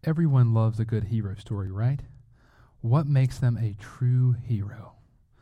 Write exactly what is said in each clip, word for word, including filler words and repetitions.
Everyone loves a good hero story, right? What makes them a true hero?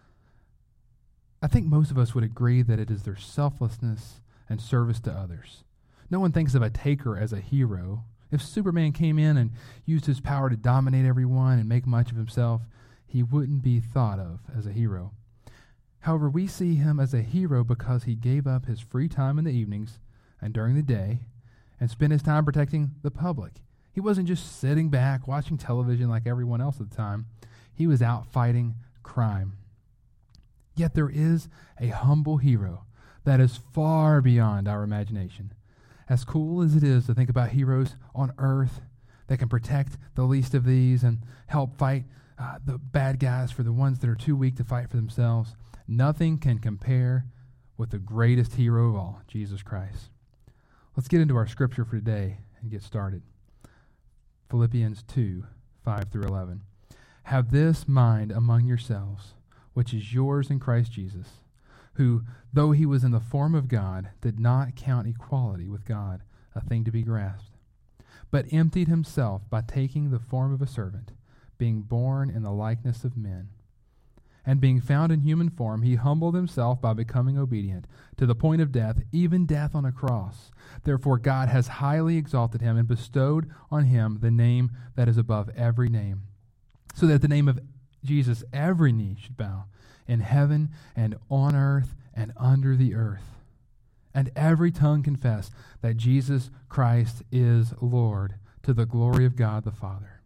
I think most of us would agree that it is their selflessness and service to others. No one thinks of a taker as a hero. If Superman came in and used his power to dominate everyone and make much of himself, he wouldn't be thought of as a hero. However, we see him as a hero because he gave up his free time in the evenings and during the day and spent his time protecting the public. He wasn't just sitting back watching television like everyone else at the time. He was out fighting crime. Yet there is a humble hero that is far beyond our imagination. As cool as it is to think about heroes on earth that can protect the least of these and help fight uh, the bad guys for the ones that are too weak to fight for themselves, nothing can compare with the greatest hero of all, Jesus Christ. Let's get into our scripture for today and get started. Philippians two, five through eleven. Have this mind among yourselves, which is yours in Christ Jesus, who, though he was in the form of God, did not count equality with God a thing to be grasped, but emptied himself by taking the form of a servant, being born in the likeness of men. And being found in human form, he humbled himself by becoming obedient to the point of death, even death on a cross. Therefore God has highly exalted him and bestowed on him the name that is above every name, so that at the name of Jesus every knee should bow, in heaven and on earth and under the earth, and every tongue confess that Jesus Christ is Lord, to the glory of God the Father.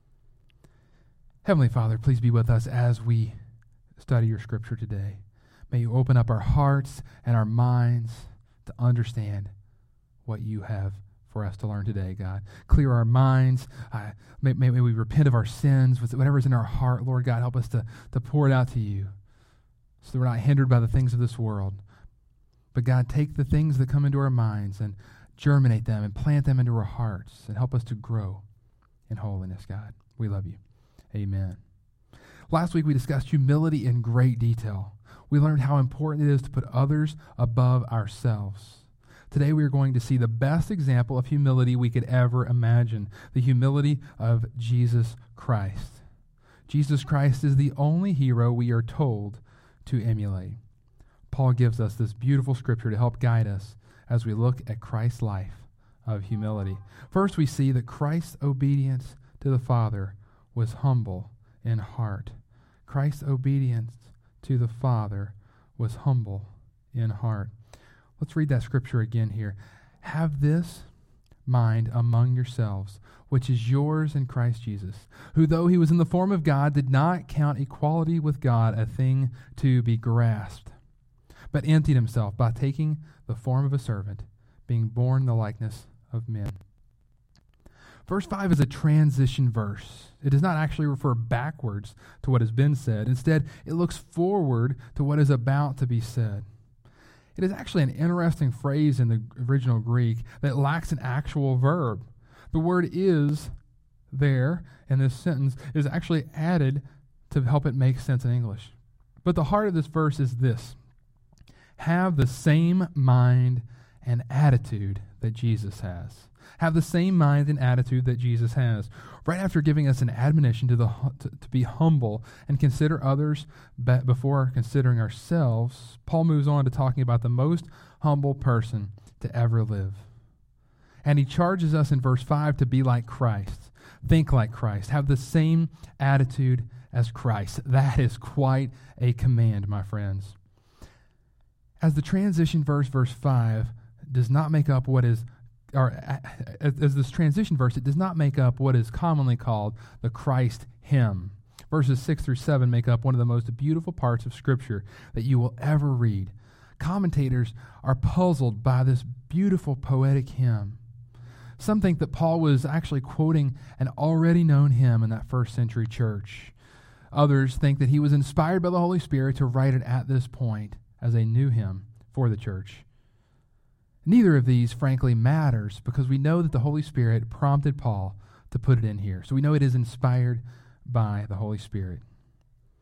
Heavenly Father, please be with us as we study your scripture today. May you open up our hearts and our minds to understand what you have for us to learn today, God. Clear our minds. Uh, may, may, may we repent of our sins, whatever's in our heart, Lord God, help us to, to pour it out to you so that we're not hindered by the things of this world. But God, take the things that come into our minds and germinate them and plant them into our hearts and help us to grow in holiness, God. We love you. Amen. Last week we discussed humility in great detail. We learned how important it is to put others above ourselves. Today we are going to see the best example of humility we could ever imagine, the humility of Jesus Christ. Jesus Christ is the only hero we are told to emulate. Paul gives us this beautiful scripture to help guide us as we look at Christ's life of humility. First, we see that Christ's obedience to the Father was humble in heart. Christ's obedience to the Father was humble in heart. Let's read that scripture again here. Have this mind among yourselves, which is yours in Christ Jesus, who though he was in the form of God, did not count equality with God a thing to be grasped, but emptied himself by taking the form of a servant, being born in the likeness of men. Verse five is a transition verse. It does not actually refer backwards to what has been said. Instead, it looks forward to what is about to be said. It is actually an interesting phrase in the original Greek that lacks an actual verb. The word is there in this sentence is actually added to help it make sense in English. But the heart of this verse is this: have the same mind and attitude that Jesus has. Have the same mind and attitude that Jesus has. Right after giving us an admonition to, the, to, to be humble and consider others be, before considering ourselves, Paul moves on to talking about the most humble person to ever live. And he charges us in verse five to be like Christ, think like Christ, have the same attitude as Christ. That is quite a command, my friends. As the transition verse, verse five, does not make up what is or as, as this transition verse, it does not make up what is commonly called the Christ hymn. Verses six through seven make up one of the most beautiful parts of Scripture that you will ever read. Commentators are puzzled by this beautiful poetic hymn. Some think that Paul was actually quoting an already known hymn in that first century church. Others think that he was inspired by the Holy Spirit to write it at this point as a new hymn for the church. Neither of these, frankly, matters because we know that the Holy Spirit prompted Paul to put it in here. So we know it is inspired by the Holy Spirit.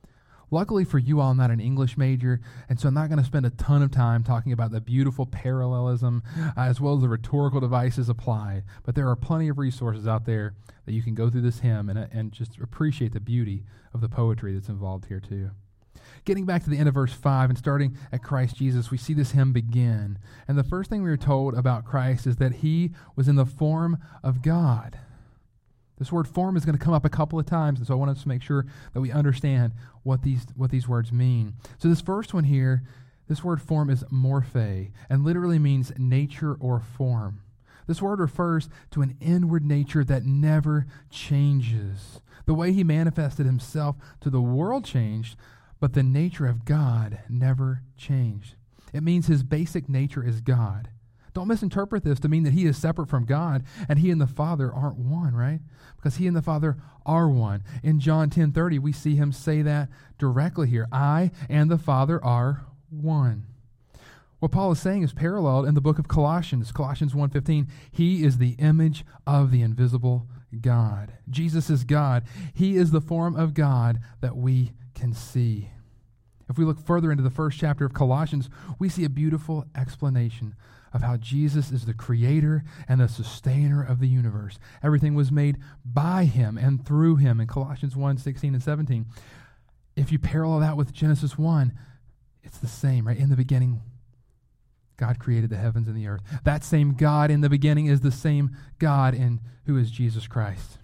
Luckily for you all, I'm not an English major, and so I'm not going to spend a ton of time talking about the beautiful parallelism uh, as well as the rhetorical devices applied. But there are plenty of resources out there that you can go through this hymn and, uh, and just appreciate the beauty of the poetry that's involved here too. Getting back to the end of verse five and starting at Christ Jesus, we see this hymn begin. And the first thing we are told about Christ is that he was in the form of God. This word form is going to come up a couple of times, and so I want us to make sure that we understand what these what these words mean. So this first one here, this word form is morphe, and literally means nature or form. This word refers to an inward nature that never changes. The way he manifested himself to the world changed, but the nature of God never changed. It means his basic nature is God. Don't misinterpret this to mean that he is separate from God and he and the Father aren't one, right? Because he and the Father are one. In John ten thirty, we see him say that directly here. I and the Father are one. What Paul is saying is paralleled in the book of Colossians. Colossians one fifteen, he is the image of the invisible God. Jesus is God. He is the form of God that we can see. If we look further into the first chapter of Colossians, we see a beautiful explanation of how Jesus is the creator and the sustainer of the universe. Everything was made by him and through him in Colossians one sixteen and seventeen. If you parallel that with Genesis one, it's the same, right? In the beginning, God created the heavens and the earth. That same God in the beginning is the same God in who is Jesus Christ.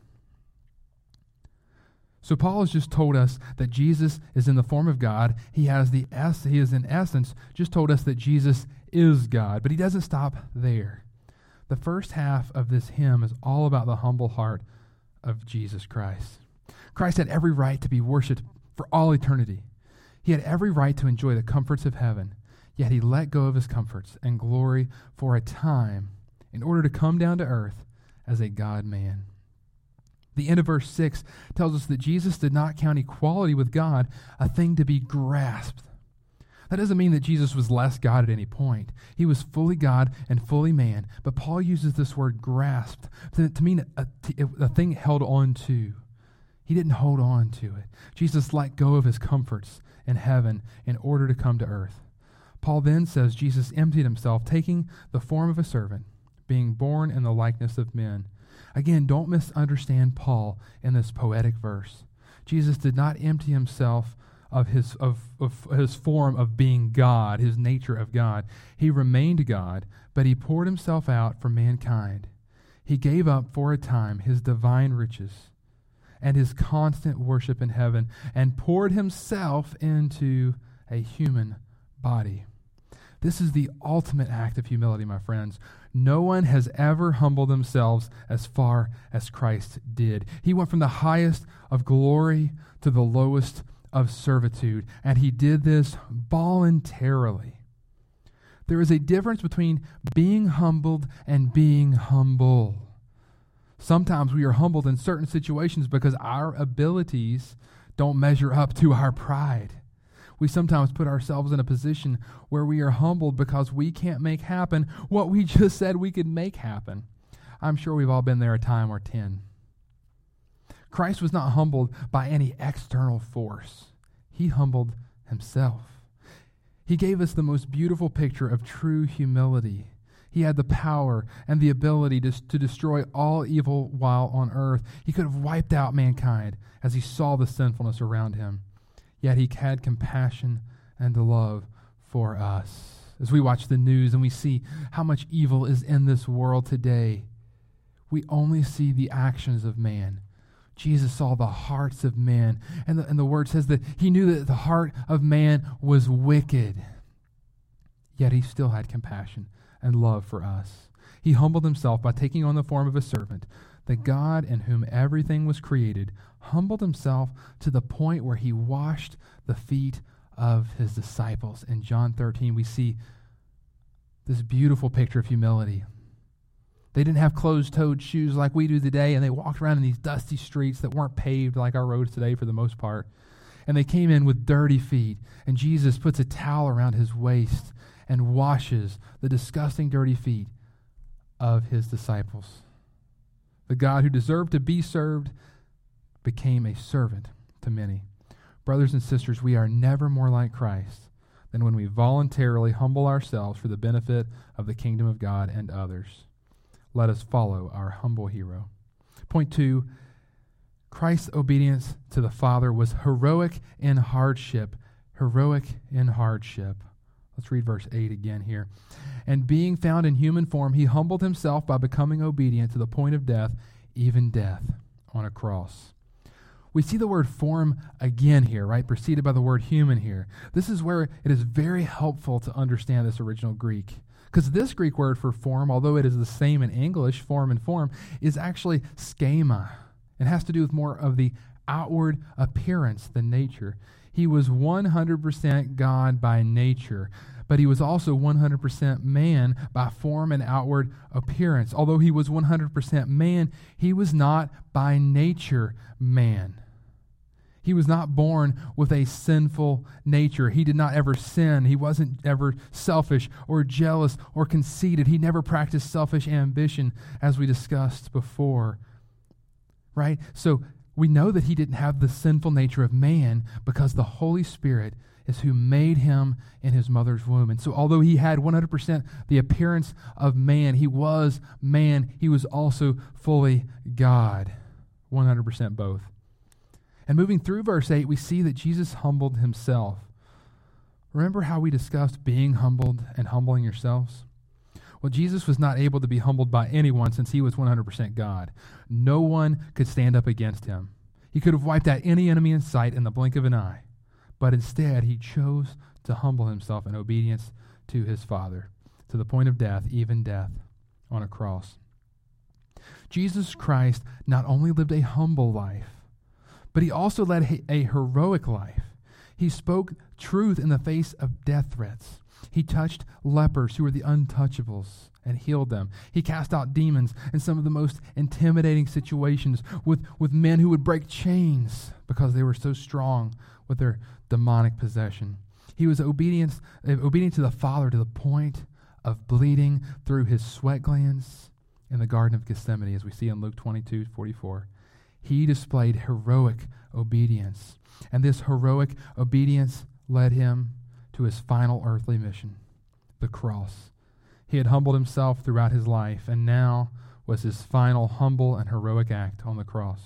So Paul has just told us that Jesus is in the form of God. He has the es- he is in essence just told us that Jesus is God, but he doesn't stop there. The first half of this hymn is all about the humble heart of Jesus Christ. Christ had every right to be worshipped for all eternity. He had every right to enjoy the comforts of heaven, yet he let go of his comforts and glory for a time in order to come down to earth as a God-man. The end of verse six tells us that Jesus did not count equality with God a thing to be grasped. That doesn't mean that Jesus was less God at any point. He was fully God and fully man, but Paul uses this word grasped to, to mean a, a thing held on to. He didn't hold on to it. Jesus let go of his comforts in heaven in order to come to earth. Paul then says Jesus emptied himself, taking the form of a servant, being born in the likeness of men. Again, don't misunderstand Paul in this poetic verse. Jesus did not empty himself of his of, of his form of being God, his nature of God. He remained God, but he poured himself out for mankind. He gave up for a time his divine riches and his constant worship in heaven and poured himself into a human body. This is the ultimate act of humility, my friends. No one has ever humbled themselves as far as Christ did. He went from the highest of glory to the lowest of servitude, and he did this voluntarily. There is a difference between being humbled and being humble. Sometimes we are humbled in certain situations because our abilities don't measure up to our pride. We sometimes put ourselves in a position where we are humbled because we can't make happen what we just said we could make happen. I'm sure we've all been there a time or ten. Christ was not humbled by any external force. He humbled himself. He gave us the most beautiful picture of true humility. He had the power and the ability to, to destroy all evil while on earth. He could have wiped out mankind as he saw the sinfulness around him. Yet he had compassion and love for us. As we watch the news and we see how much evil is in this world today, we only see the actions of man. Jesus saw the hearts of men, and the, and the word says that he knew that the heart of man was wicked. Yet he still had compassion and love for us. He humbled himself by taking on the form of a servant. The God in whom everything was created humbled himself to the point where he washed the feet of his disciples. In John thirteen, we see this beautiful picture of humility. They didn't have closed-toed shoes like we do today, and they walked around in these dusty streets that weren't paved like our roads today for the most part. And they came in with dirty feet, and Jesus puts a towel around his waist and washes the disgusting dirty feet of his disciples. The God who deserved to be served became a servant to many. Brothers and sisters, we are never more like Christ than when we voluntarily humble ourselves for the benefit of the kingdom of God and others. Let us follow our humble hero. Point two, Christ's obedience to the Father was heroic in hardship. Heroic in hardship. Let's read verse eight again here. And being found in human form, he humbled himself by becoming obedient to the point of death, even death on a cross. We see the word form again here, right? Preceded by the word human here. This is where it is very helpful to understand this original Greek. Because this Greek word for form, although it is the same in English, form and form, is actually schema. It has to do with more of the outward appearance than nature. He was one hundred percent God by nature, but he was also one hundred percent man by form and outward appearance. Although he was one hundred percent man, he was not by nature man. He was not born with a sinful nature. He did not ever sin. He wasn't ever selfish or jealous or conceited. He never practiced selfish ambition, as we discussed before. Right? So we know that he didn't have the sinful nature of man because the Holy Spirit is who made him in his mother's womb. And so although he had one hundred percent the appearance of man, he was man, he was also fully God. one hundred percent both. And moving through verse eight, we see that Jesus humbled himself. Remember how we discussed being humbled and humbling yourselves? Well, Jesus was not able to be humbled by anyone since he was one hundred percent God. No one could stand up against him. He could have wiped out any enemy in sight in the blink of an eye. But instead, he chose to humble himself in obedience to his Father, to the point of death, even death on a cross. Jesus Christ not only lived a humble life, but he also led a, a heroic life. He spoke truth in the face of death threats. He touched lepers who were the untouchables and healed them. He cast out demons in some of the most intimidating situations with, with men who would break chains because they were so strong with their demonic possession. He was obedient, obedient to the Father to the point of bleeding through his sweat glands in the Garden of Gethsemane, as we see in Luke twenty-two forty-four. He displayed heroic obedience, and this heroic obedience led him to his final earthly mission, the cross. He had humbled himself throughout his life, and now was his final humble and heroic act on the cross.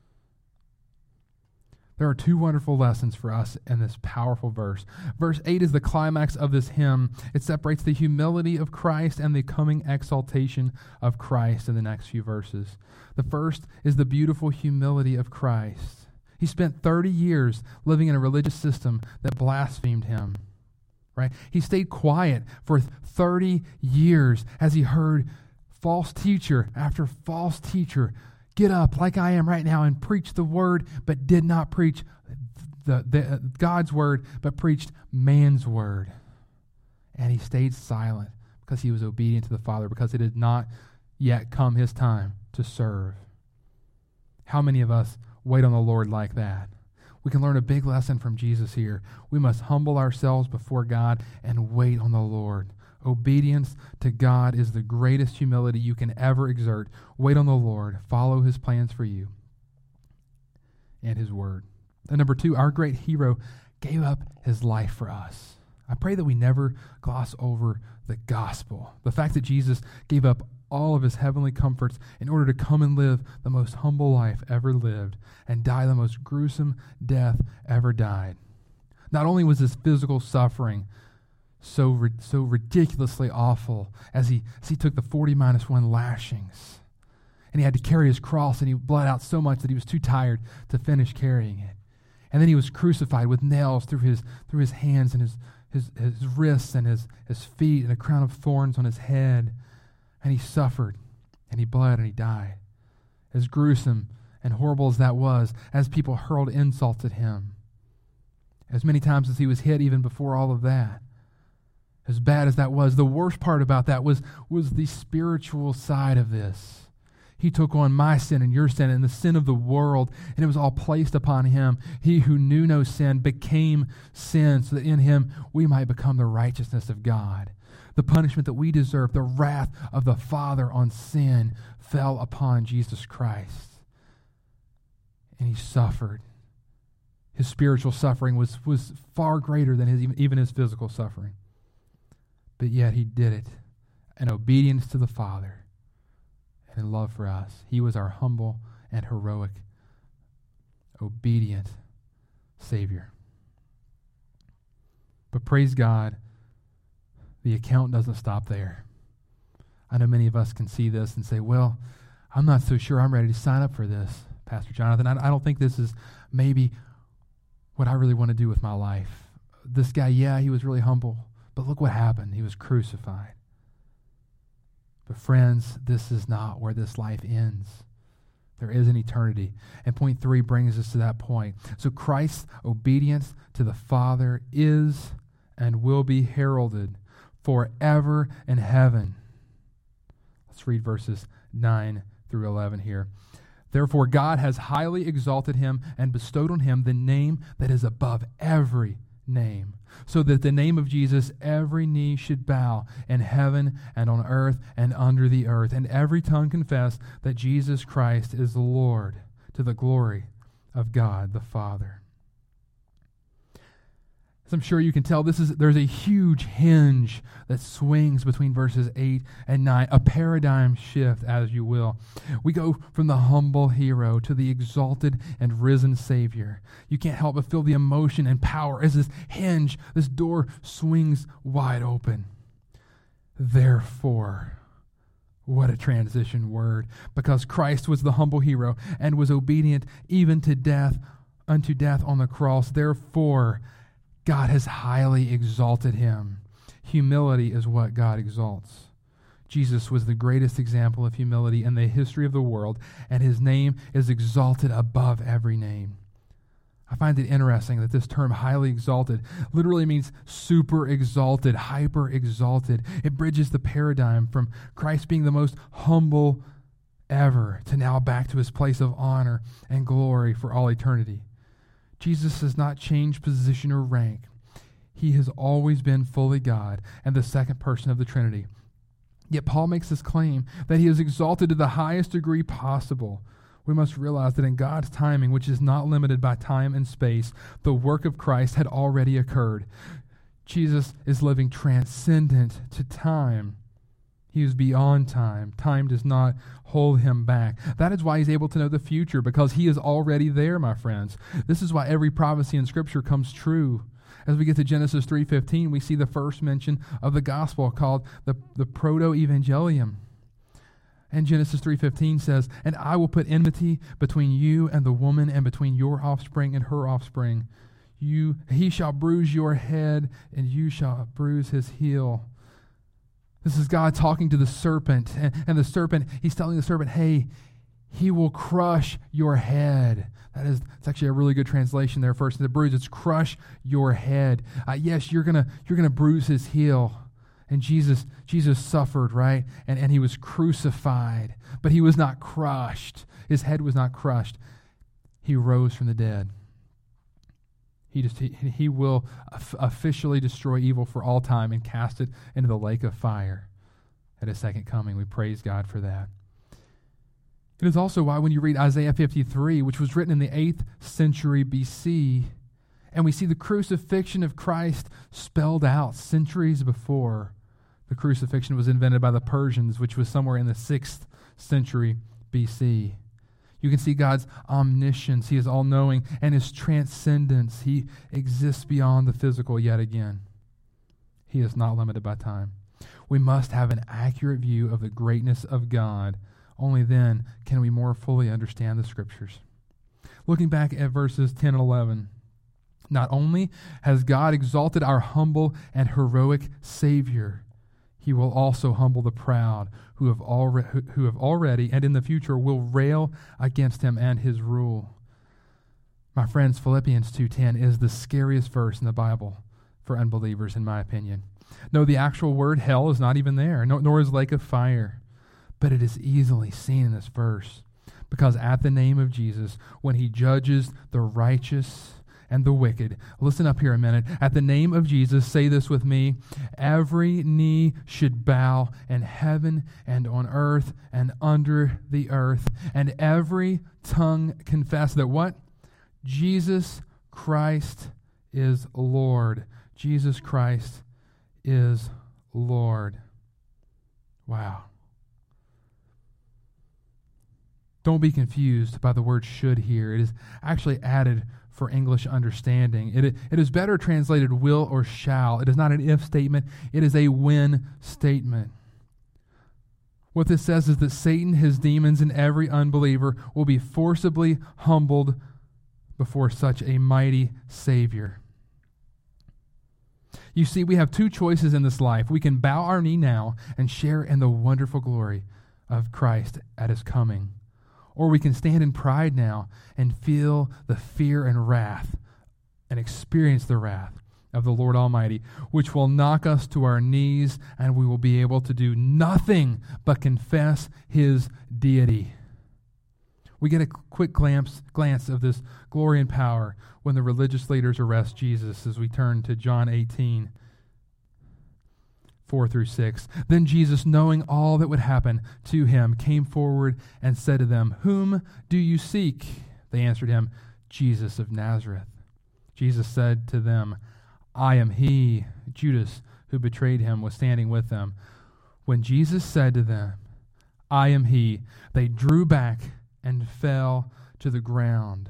There are two wonderful lessons for us in this powerful verse. Verse eight is the climax of this hymn. It separates the humility of Christ and the coming exaltation of Christ in the next few verses. The first is the beautiful humility of Christ. He spent thirty years living in a religious system that blasphemed him. Right? He stayed quiet for thirty years as he heard false teacher after false teacher get up like I am right now and preach the word, but did not preach the, the uh, God's word, but preached man's word. And he stayed silent because he was obedient to the Father, because it had not yet come his time to serve. How many of us wait on the Lord like that? We can learn a big lesson from Jesus here. We must humble ourselves before God and wait on the Lord. Obedience to God is the greatest humility you can ever exert. Wait on the Lord. Follow his plans for you and his word. And number two, our great hero gave up his life for us. I pray that we never gloss over the gospel. The fact that Jesus gave up all of his heavenly comforts in order to come and live the most humble life ever lived and die the most gruesome death ever died. Not only was his physical suffering so so ridiculously awful as he, as he took the forty minus one lashings, and he had to carry his cross, and he bled out so much that he was too tired to finish carrying it. And then he was crucified with nails through his through his hands and his, his, his wrists and his, his feet, and a crown of thorns on his head. And he suffered, and he bled, and he died. As gruesome and horrible as that was, as people hurled insults at him, as many times as he was hit even before all of that, as bad as that was, the worst part about that was, was the spiritual side of this. He took on my sin and your sin and the sin of the world, and it was all placed upon him. He who knew no sin became sin, so that in him we might become the righteousness of God. The punishment that we deserve, the wrath of the Father on sin, fell upon Jesus Christ. And he suffered. His spiritual suffering was, was far greater than his, even his physical suffering. But yet he did it in obedience to the Father and in love for us. He was our humble and heroic, obedient Savior. But praise God, the account doesn't stop there. I know many of us can see this and say, well, I'm not so sure I'm ready to sign up for this, Pastor Jonathan. I, I don't think this is maybe what I really want to do with my life. This guy, yeah, he was really humble, but look what happened. He was crucified. But friends, this is not where this life ends. There is an eternity. And point three brings us to that point. So Christ's obedience to the Father is and will be heralded forever in heaven. Let's read verses nine through eleven here. Therefore God has highly exalted him and bestowed on him the name that is above every name, so that the name of Jesus every knee should bow in heaven and on earth and under the earth, and every tongue confess that Jesus Christ is the Lord, to the glory of God the Father. As I'm sure you can tell, this is there's a huge hinge that swings between verses eight and nine, a paradigm shift, as you will. We go from the humble hero to the exalted and risen Savior. You can't help but feel the emotion and power as this hinge, this door swings wide open. Therefore, what a transition word, because Christ was the humble hero and was obedient even to death, unto death on the cross. Therefore, God has highly exalted him. Humility is what God exalts. Jesus was the greatest example of humility in the history of the world, and his name is exalted above every name. I find it interesting that this term, highly exalted, literally means super exalted, hyper exalted. It bridges the paradigm from Christ being the most humble ever to now back to his place of honor and glory for all eternity. Jesus has not changed position or rank. He has always been fully God and the second person of the Trinity. Yet Paul makes this claim that he is exalted to the highest degree possible. We must realize that in God's timing, which is not limited by time and space, the work of Christ had already occurred. Jesus is living transcendent to time. He is beyond time. Time does not hold him back. That is why he's able to know the future, because he is already there, my friends. This is why every prophecy in Scripture comes true. As we get to Genesis three fifteen, we see the first mention of the gospel called the, the Proto-Evangelium. And Genesis three fifteen says, "And I will put enmity between you and the woman, and between your offspring and her offspring. You, he shall bruise your head, and you shall bruise his heel." This is God talking to the serpent, and, and the serpent, he's telling the serpent, hey, he will crush your head. That is, it's actually a really good translation there first. The bruise, it's crush your head. Uh, yes, you're gonna you're gonna bruise his heel. And Jesus, Jesus suffered, right? And, and he was crucified, but he was not crushed. His head was not crushed. He rose from the dead. He just he, he will officially destroy evil for all time and cast it into the lake of fire at his second coming. We praise God for that. It is also why when you read Isaiah fifty-three, which was written in the eighth century B C, and we see the crucifixion of Christ spelled out centuries before the crucifixion was invented by the Persians, which was somewhere in the sixth century B C. You can see God's omniscience. He is all-knowing, and his transcendence. He exists beyond the physical yet again. He is not limited by time. We must have an accurate view of the greatness of God. Only then can we more fully understand the Scriptures. Looking back at verses ten and eleven, not only has God exalted our humble and heroic Savior, he will also humble the proud who have already, who have already and in the future will rail against him and his rule. My friends, Philippians two ten is the scariest verse in the Bible for unbelievers, in my opinion. No, the actual word hell is not even there, no, nor is lake of fire. But it is easily seen in this verse, because at the name of Jesus, when he judges the righteous and the wicked. Listen up here a minute. At the name of Jesus, say this with me, every knee should bow in heaven and on earth and under the earth, and every tongue confess that what? Jesus Christ is Lord. Jesus Christ is Lord. Wow. Don't be confused by the word should here. It is actually added for English understanding. It, it is better translated will or shall. It is not an if statement. It is a when statement. What this says is that Satan, his demons, and every unbeliever will be forcibly humbled before such a mighty Savior. You see, we have two choices in this life. We can bow our knee now and share in the wonderful glory of Christ at his coming. Or we can stand in pride now and feel the fear and wrath and experience the wrath of the Lord Almighty, which will knock us to our knees, and we will be able to do nothing but confess his deity. We get a quick glance, glance of this glory and power when the religious leaders arrest Jesus as we turn to John eighteen, four through six. Then Jesus, knowing all that would happen to him, came forward and said to them, "Whom do you seek?" They answered him, "Jesus of Nazareth." Jesus said to them, "I am he." Judas, who betrayed him, was standing with them. When Jesus said to them, "I am he," they drew back and fell to the ground.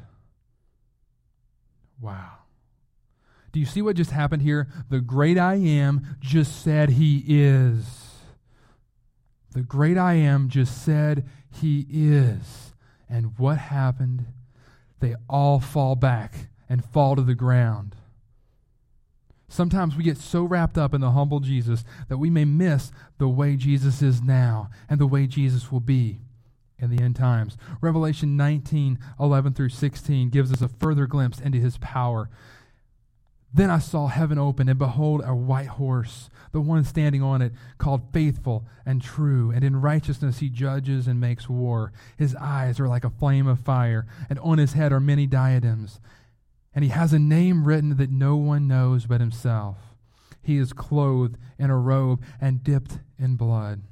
Wow. Do you see what just happened here? The great I am just said he is. The great I am just said he is. And what happened? They all fall back and fall to the ground. Sometimes we get so wrapped up in the humble Jesus that we may miss the way Jesus is now and the way Jesus will be in the end times. Revelation nineteen, eleven through sixteen gives us a further glimpse into his power. Then I saw heaven open, and behold, a white horse, the one standing on it, called Faithful and True, and in righteousness he judges and makes war. His eyes are like a flame of fire, and on his head are many diadems. And he has a name written that no one knows but himself. He is clothed in a robe and dipped in blood.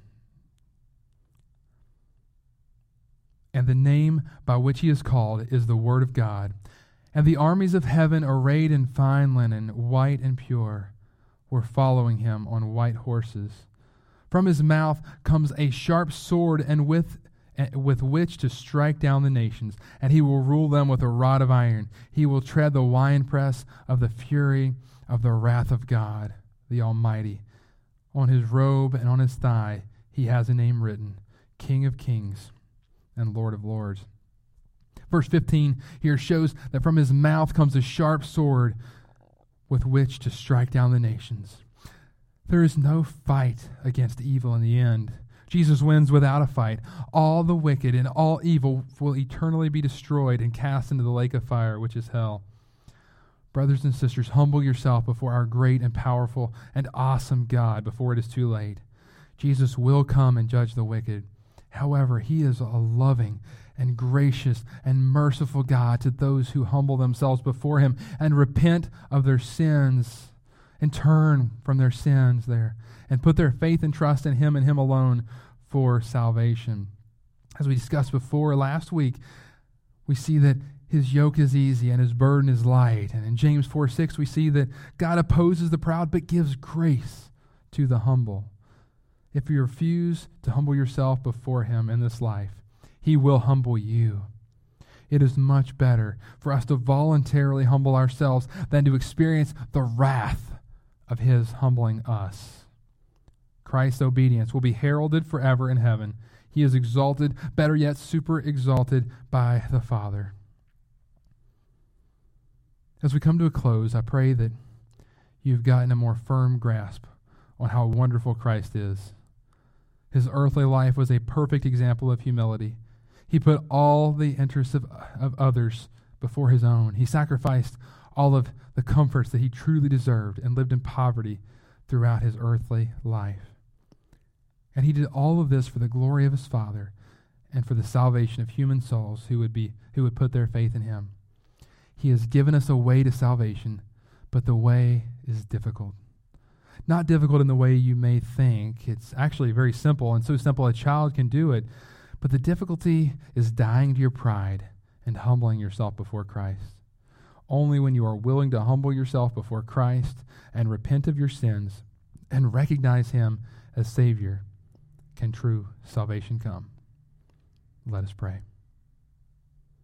And the name by which he is called is the Word of God. And the armies of heaven, arrayed in fine linen, white and pure, were following him on white horses. From his mouth comes a sharp sword, and with with which to strike down the nations, and he will rule them with a rod of iron. He will tread the winepress of the fury of the wrath of God, the Almighty. On his robe and on his thigh he has a name written, King of Kings and Lord of Lords. Verse fifteen here shows that from his mouth comes a sharp sword with which to strike down the nations. There is no fight against evil in the end. Jesus wins without a fight. All the wicked and all evil will eternally be destroyed and cast into the lake of fire, which is hell. Brothers and sisters, humble yourself before our great and powerful and awesome God before it is too late. Jesus will come and judge the wicked. However, he is a loving and gracious and merciful God to those who humble themselves before him and repent of their sins and turn from their sins there and put their faith and trust in him and him alone for salvation. As we discussed before last week, we see that his yoke is easy and his burden is light. And in James four six, we see that God opposes the proud but gives grace to the humble. If you refuse to humble yourself before him in this life, he will humble you. It is much better for us to voluntarily humble ourselves than to experience the wrath of his humbling us. Christ's obedience will be heralded forever in heaven. He is exalted, better yet, super exalted by the Father. As we come to a close, I pray that you've gotten a more firm grasp on how wonderful Christ is. His earthly life was a perfect example of humility. He put all the interests of, of others before his own. He sacrificed all of the comforts that he truly deserved and lived in poverty throughout his earthly life. And he did all of this for the glory of his Father and for the salvation of human souls who would be who would put their faith in him. He has given us a way to salvation, but the way is difficult. Not difficult in the way you may think. It's actually very simple, and so simple a child can do it. But the difficulty is dying to your pride and humbling yourself before Christ. Only when you are willing to humble yourself before Christ and repent of your sins and recognize him as Savior can true salvation come. Let us pray.